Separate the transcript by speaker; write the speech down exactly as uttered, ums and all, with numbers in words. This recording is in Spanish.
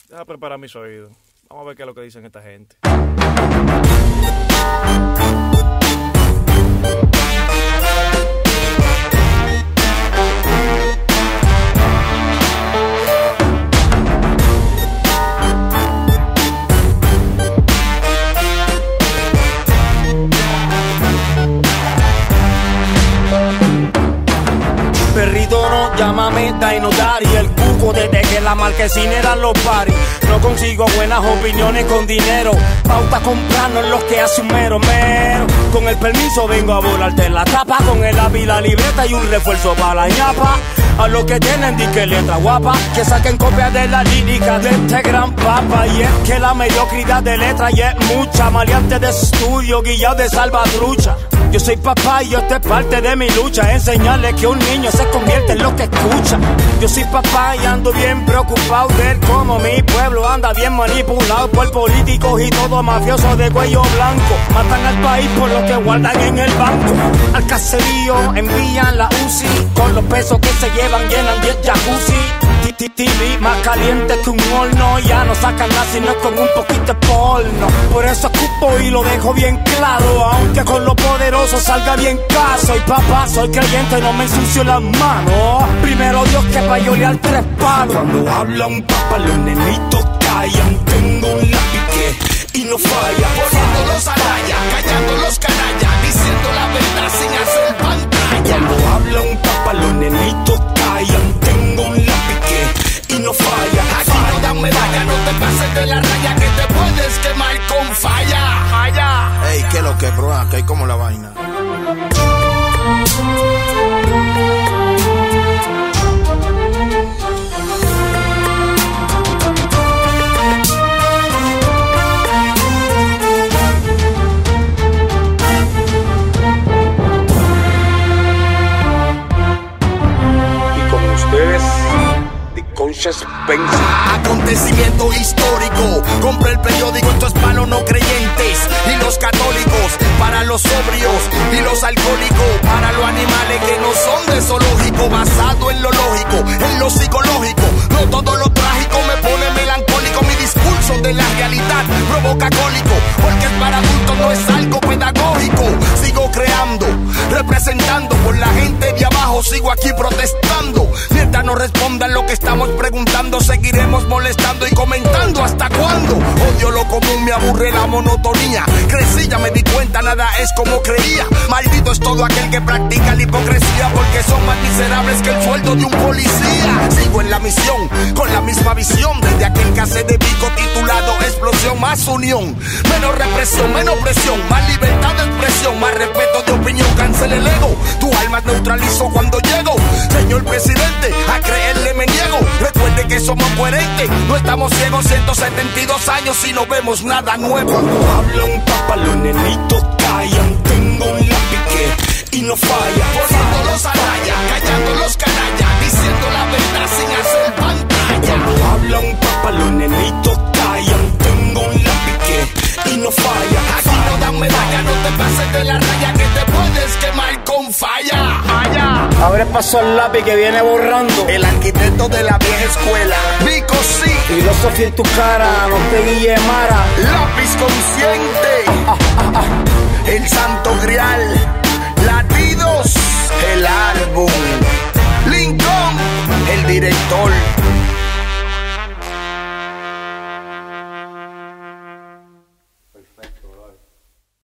Speaker 1: Deja preparar mis oídos. Vamos a ver qué es lo que dicen esta gente.
Speaker 2: Perrito no, llámame Dainodari. El cuco desde que la marquesina eran los paris. No consigo buenas opiniones con dinero. Pauta comprando en los que hace un mero mero. Con el permiso vengo a volarte la tapa. Con el lápiz, la libreta y un refuerzo para la ñapa. A los que tienen dique letra guapa, que saquen copias de la lírica de este gran papa. Y es que la mediocridad de letra y es mucha. Maleante de estudio, guillado de salvatrucha. Yo soy papá y esto es parte de mi lucha. Enseñarle que un niño se convierte en lo que escucha. Yo soy papá y ando bien preocupado de ver cómo mi pueblo anda bien manipulado por políticos y todo mafioso de cuello blanco. Matan al país por lo que guardan en el banco. Al caserío envían la U C I. Con los pesos que se llevan llenan diez jacuzzi. T V más caliente que un horno. Ya no sacan nada si no es con un poquito de porno. Por eso escupo y lo dejo bien claro. Aunque con lo poderoso salga bien caro. Soy papá, soy creyente, no me ensucio las manos. Primero Dios que pa' yo leer tres palos. Cuando habla un papá los nenitos callan. Tengo un lápiz que y no falla.
Speaker 3: Poniéndolos a raya, callando los canallas, diciendo la verdad sin hacer pantalla.
Speaker 2: Cuando habla un papá los nenitos callan. Tengo un lápiz que y no falla.
Speaker 3: Aquí no dan medalla, no te pases de la raya que te puedes quemar con falla. Falla.
Speaker 4: Ey, ¿qué es lo que, bro? Acá hay como la vaina.
Speaker 3: Acontecimiento histórico, compra el periódico, esto es para los no creyentes y los católicos, para los sobrios y los alcohólicos, para los animales que no son de zoológico, basado en lo lógico, en lo psicológico, no todo lo trágico me pone melancólico, mi discurso de la realidad provoca cólico, porque es para adultos, no es algo pedagógico, sigo creando, representando por la gente de abajo, sigo aquí protestando, mientras no respondan lo que estamos preguntando, seguiremos molestando y comentando. ¿Hasta cuándo? Odio lo común, me aburre la monotonía. Crecí, ya me di cuenta, nada es como creía. Maldito es todo aquel que practica la hipocresía, porque son más miserables que el sueldo de un policía. Sigo en la misión, con la misma visión, desde aquel que hace de pico titulado Explosión, más unión, menos represión, menos presión, más libertad de expresión, más respeto de opinión, cancel el ego. Tu alma neutralizo cuando llego. Señor presidente, a creerle me niego. Recuerde que somos coherentes, no estamos ciegos, ciento setenta y dos años y no vemos nada nuevo.
Speaker 2: Cuando habla un papá los nenitos callan. Tengo un lápiz que y no falla.
Speaker 3: Poniéndolos a raya, callando los canallas, diciendo la verdad sin hacer pantalla.
Speaker 2: Cuando habla un papá los nenitos callan. Tengo un lápiz que y no falla.
Speaker 3: Aquí no dan medalla, no te pases de la raya que te puedes quemar con falla. Falla.
Speaker 2: Abre paso al lápiz que viene borrando.
Speaker 3: El arquitecto de la vieja escuela, Vico sí.
Speaker 2: Filosofía en tu cara, no te guíe Mara.
Speaker 3: Lápiz consciente,
Speaker 2: Ah, ah, ah.
Speaker 3: el santo grial. Latidos, el álbum. Lincoln, el director.